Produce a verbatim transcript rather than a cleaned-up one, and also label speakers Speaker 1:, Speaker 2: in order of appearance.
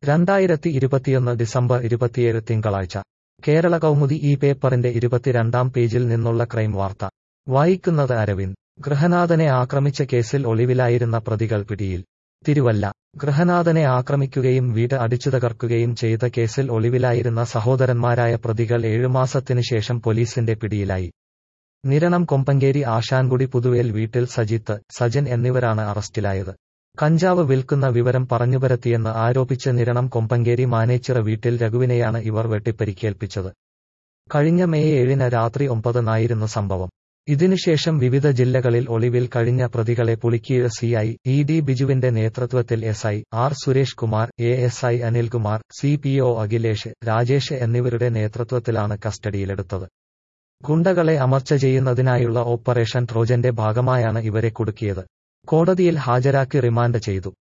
Speaker 1: രണ്ടായിരത്തി ഇരുപത്തിയൊന്ന് ഡിസംബർ ഇരുപത്തിയേഴ് തിങ്കളാഴ്ച കേരള കൗമുദി ഈ പേപ്പറിന്റെ ഇരുപത്തിരണ്ടാം പേജിൽ നിന്നുള്ള ക്രൈം വാർത്ത വായിക്കുന്നത് അരവിന്ദ്. ഗൃഹനാഥനെ ആക്രമിച്ച കേസിൽ ഒളിവിലായിരുന്ന പ്രതികൾ പിടിയിൽ. തിരുവല്ല. ഗൃഹനാഥനെ ആക്രമിക്കുകയും വീട് അടിച്ചുതകർക്കുകയും ചെയ്ത കേസിൽ ഒളിവിലായിരുന്ന സഹോദരന്മാരായ പ്രതികൾ ഏഴുമാസത്തിനു ശേഷം പോലീസിന്റെ പിടിയിലായി. നിരണം കൊമ്പങ്കേരി ആശാൻകുടി പുതുവേൽ വീട്ടിൽ സജിത്ത്, സജൻ എന്നിവരാണ് അറസ്റ്റിലായത്. കഞ്ചാവ് വിൽക്കുന്ന വിവരം പറഞ്ഞുപരത്തിയെന്ന് ആരോപിച്ച് നിരണം കൊമ്പങ്കേരി മാനേച്ചിറ വീട്ടിൽ രഘുവിനെയാണ് ഇവർ വെട്ടിപ്പരിക്കേൽപ്പിച്ചത്. കഴിഞ്ഞ മെയ് ഏഴിന് രാത്രി ഒമ്പതിനായിരുന്നു സംഭവം. ഇതിനുശേഷം വിവിധ ജില്ലകളിൽ ഒളിവിൽ കഴിഞ്ഞ പ്രതികളെ Pulikeezh C I E D ബിജുവിന്റെ നേതൃത്വത്തിൽ S I R Suresh Kumar, A S I Anilkumar, C P O Akhilesh, Rajesh എന്നിവരുടെ നേതൃത്വത്തിലാണ് കസ്റ്റഡിയിലെടുത്തത്. ഗുണ്ടകളെ അമർച്ച ചെയ്യുന്നതിനായുള്ള ഓപ്പറേഷൻ ട്രോജന്റെ ഭാഗമായാണ് ഇവരെ കുടുക്കിയത്. കോടതിയിൽ ഹാജരാക്കി റിമാൻഡ് ചെയ്തു.